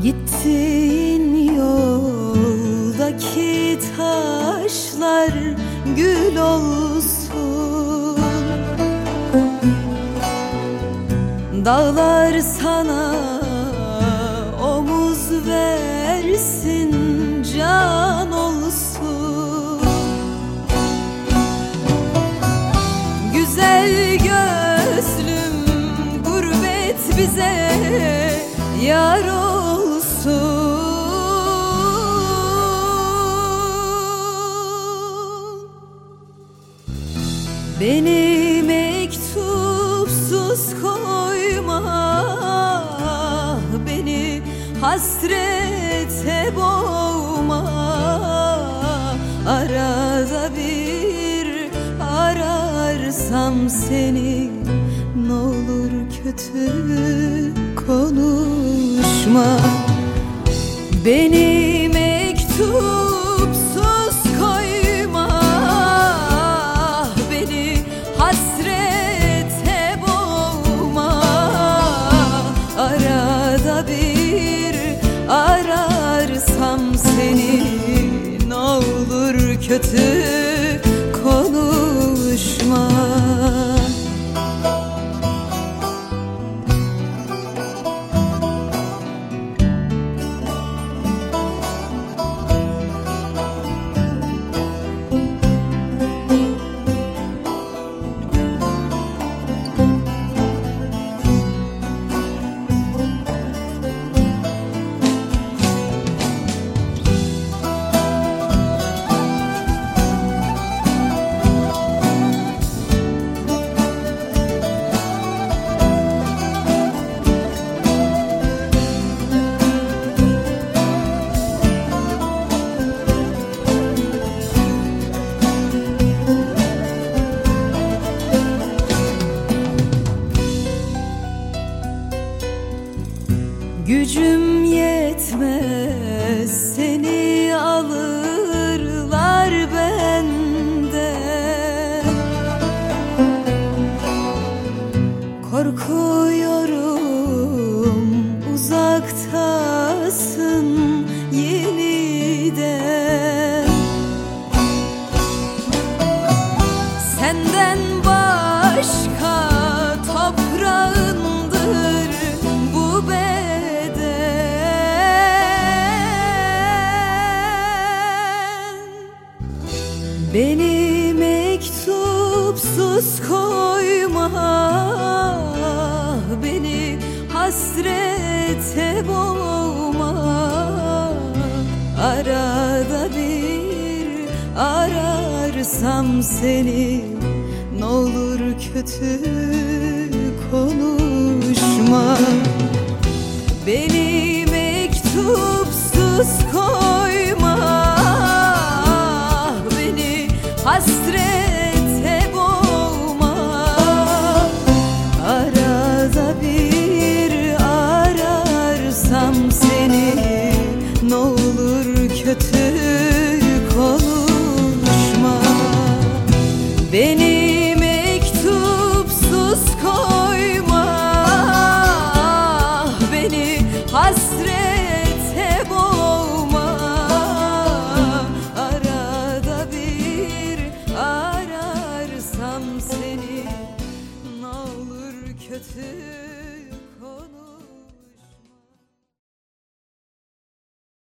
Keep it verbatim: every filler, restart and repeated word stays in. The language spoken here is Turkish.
Gittiğin yoldaki taşlar gül olsun, dağlar sana omuz versin, can olsun. Güzel gözlüm, gurbet bize yar olsun. Beni mektupsuz koyma, beni hasrete boğma. Arada bir ararsam seni, n'olur kötü konuşma. Beni mektupsuz koyma, beni hasrete boğma. Arada bir ararsam seni, n'olur kötü konuşma. Gücüm yetmez, seni alırlar benden. Korkuyorum, uzaktasın yeniden. Senden başka toprağındır bu beden. Beni mektupsuz koyma, beni hasrete boğma. Arada bir ararsam seni, n'olur kötü konuşma. Beni mektupsuz koyma, beni hasrete boğma. Arada bir ararsam seni, n'olur kötü konuşma. Beni mektupsuz koyma, beni hasrete